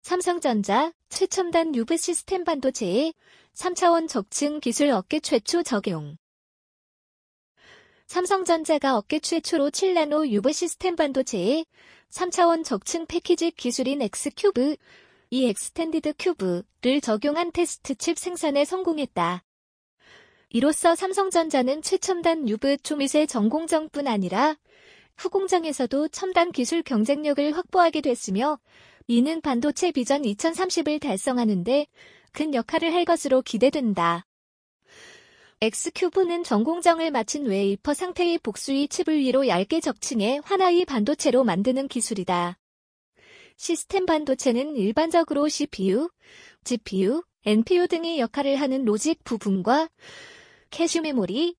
삼성전자 최첨단 UV 시스템 반도체에 3차원 적층 기술 업계 최초 적용. 삼성전자가 업계 최초로 7나노 UV 시스템 반도체에 3차원 적층 패키지 기술인 X큐브, 이 엑스텐디드 큐브를 적용한 테스트 칩 생산에 성공했다. 이로써 삼성전자는 최첨단 UV 초미세 전공정뿐 아니라 후공정에서도 첨단 기술 경쟁력을 확보하게 됐으며, 이는 반도체 비전 2030을 달성하는 데 큰 역할을 할 것으로 기대된다. X큐브는 전공정을 마친 웨이퍼 상태의 복수의 칩을 위로 얇게 적층해 하나의 반도체로 만드는 기술이다. 시스템 반도체는 일반적으로 CPU, GPU, NPU 등의 역할을 하는 로직 부분과 캐슈 메모리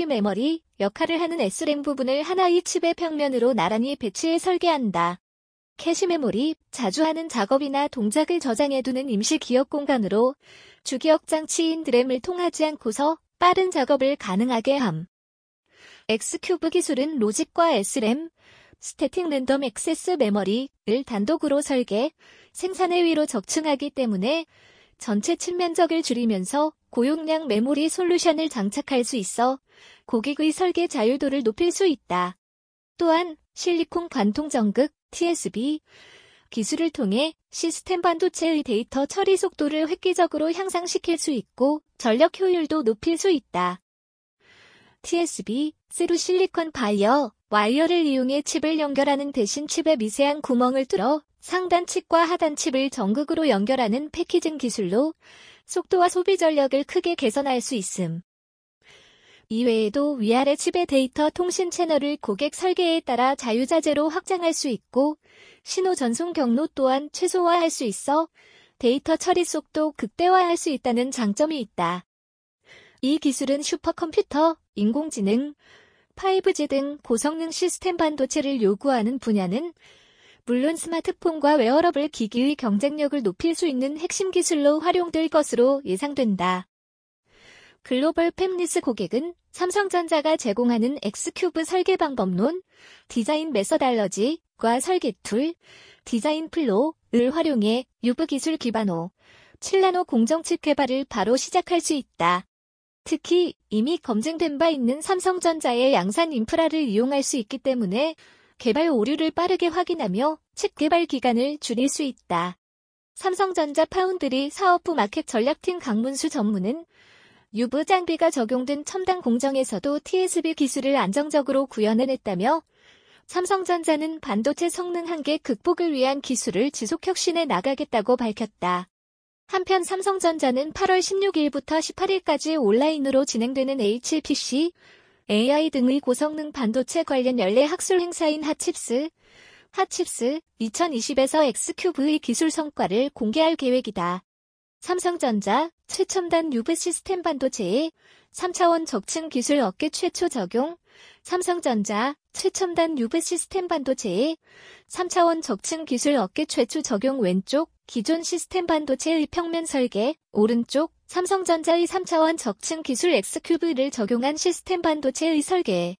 역할을 하는 SRAM 부분을 하나의 칩의 평면으로 나란히 배치해 설계한다. 캐시 메모리, 자주 하는 작업이나 동작을 저장해두는 임시 기억 공간으로 주기억 장치인 DRAM을 통하지 않고서 빠른 작업을 가능하게 함. X큐브 기술은 로직과 SRAM, 스태틱 랜덤 액세스 메모리를 단독으로 설계, 생산의 위로 적층하기 때문에 전체 칩 면적을 줄이면서 고용량 메모리 솔루션을 장착할 수 있어 고객의 설계 자율도를 높일 수 있다. 또한 실리콘 관통 전극, TSV 기술을 통해 시스템 반도체의 데이터 처리 속도를 획기적으로 향상시킬 수 있고 전력 효율도 높일 수 있다. TSV, 스루 실리콘 바이어, 와이어를 이용해 칩을 연결하는 대신 칩에 미세한 구멍을 뚫어 상단 칩과 하단 칩을 전극으로 연결하는 패키징 기술로 속도와 소비 전력을 크게 개선할 수 있음. 이외에도 위아래 칩의 데이터 통신 채널을 고객 설계에 따라 자유자재로 확장할 수 있고 신호 전송 경로 또한 최소화할 수 있어 데이터 처리 속도 극대화할 수 있다는 장점이 있다. 이 기술은 슈퍼컴퓨터, 인공지능, 5G 등 고성능 시스템 반도체를 요구하는 분야는 물론 스마트폰과 웨어러블 기기의 경쟁력을 높일 수 있는 핵심 기술로 활용될 것으로 예상된다. 글로벌 팹리스 고객은 삼성전자가 제공하는 X큐브 설계 방법론, 디자인 메서달러지과 설계 툴, 디자인 플로우를 활용해 UV 기술 기반으로 7나노 공정칩 개발을 바로 시작할 수 있다. 특히 이미 검증된 바 있는 삼성전자의 양산 인프라를 이용할 수 있기 때문에 개발 오류를 빠르게 확인하며 칩 개발 기간을 줄일 수 있다. 삼성전자 파운드리 사업부 마켓 전략팀 강문수 전무는 UV 장비가 적용된 첨단 공정에서도 TSV 기술을 안정적으로 구현해냈다며 삼성전자는 반도체 성능 한계 극복을 위한 기술을 지속 혁신해 나가겠다고 밝혔다. 한편 삼성전자는 8월 16일부터 18일까지 온라인으로 진행되는 HPC, AI 등의 고성능 반도체 관련 연례 학술 행사인 핫칩스 2020에서 X큐브의 기술 성과를 공개할 계획이다. 삼성전자 최첨단 UV 시스템 반도체에 3차원 적층 기술 업계 최초 적용. 삼성전자 최첨단 UV 시스템 반도체에 3차원 적층 기술 업계 최초 적용. 왼쪽 기존 시스템 반도체의 평면 설계, 오른쪽 삼성전자의 3차원 적층 기술 X큐브를 적용한 시스템 반도체의 설계.